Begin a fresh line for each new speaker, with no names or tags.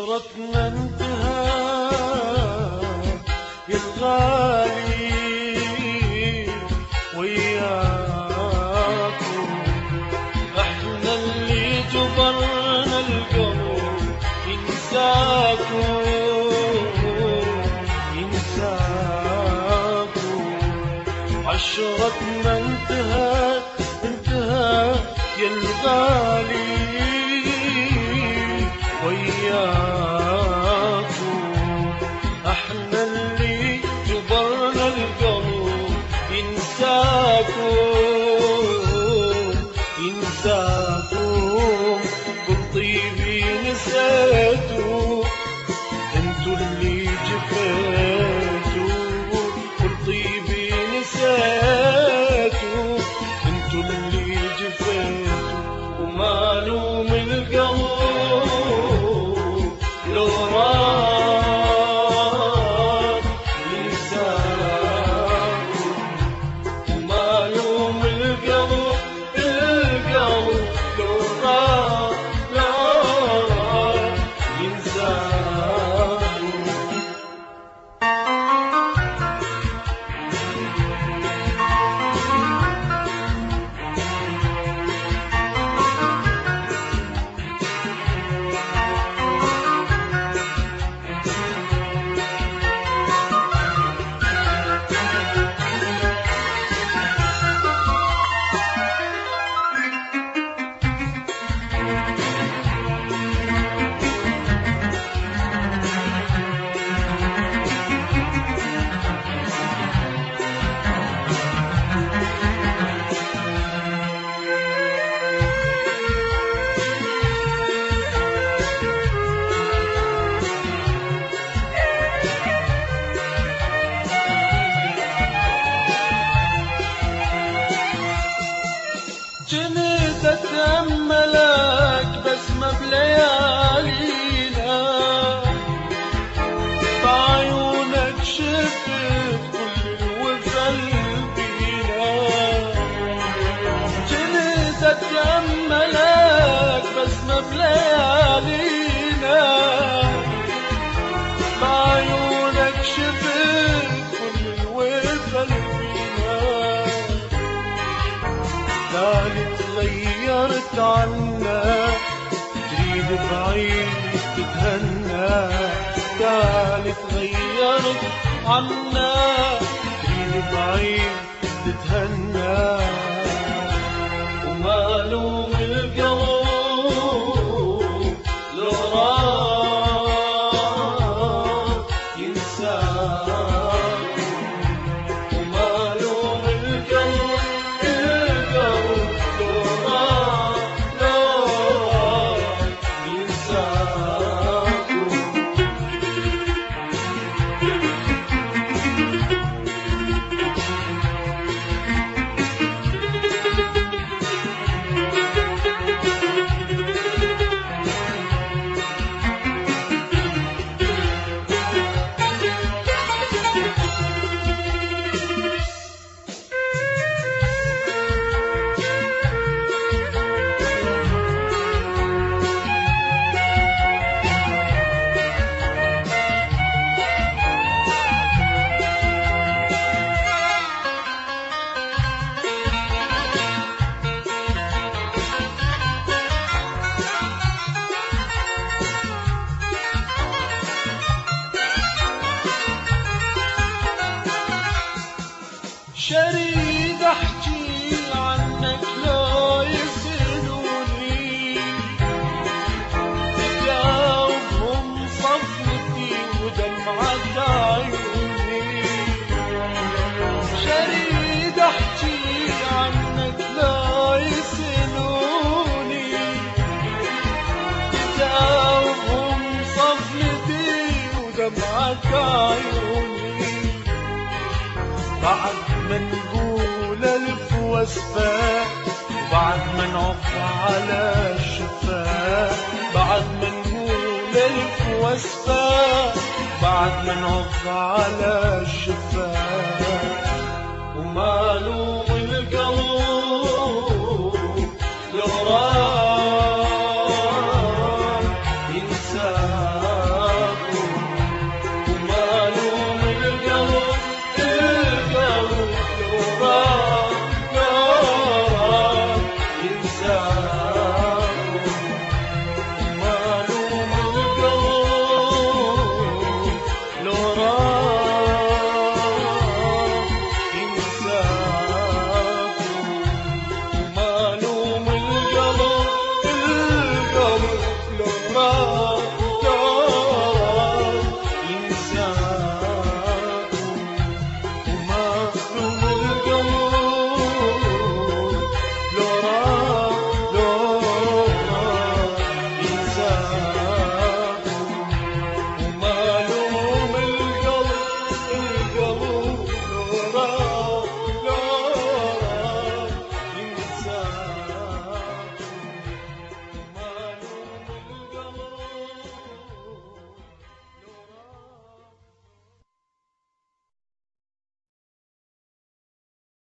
عشرتنا انتهى يا الغالي وياكم، احنا اللي جبرنا القلب ينساكم ينساكم. عشرتنا انتهى يا الغالي وياكم، احنا اللي جبرنا القلب ينساكم ينساكم. بالطيبي نسيتوا انتوا اللي جفيتوا، بالطيبي نسيتوا انتوا اللي جفيتوا. ومالوم القلب لو راح ينساكم، ومالوم القلب لو راح ينساكم. جنيت اتأملك بسمة بليالينا، بعيونك شفت كل الوفا بينا. جنيت اتأملك بسمة بليالينا، بعيونك شفت كل الوفا بينا. لالي تغيرت عنا تريد بعيد تتهنى، لالي تغيرت عنا تريد بعيد تتهنى. ومالوم القلب لو راح ينساكم، ومالوم القلب شريد احكي عنك لو يسألوني، تجاوبهم صفنتي ودمعة عيوني. شريد احكي عنك لو يسألوني، تجاوبهم صفنتي ودمعة عيوني. بعد ما نقول ألف وصفة وبعد ما نعف على الشفاه، بعد ما نقول ألف وصفة بعد ما نعف على الشفاه. ومالوم